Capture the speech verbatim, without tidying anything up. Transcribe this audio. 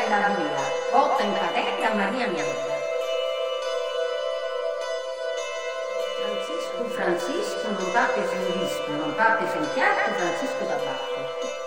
andar via, botta in padella Maria mia amica. Francisco, Francisco, non pappi sen disco, non pappi sen chiatto, Francisco da Bacco.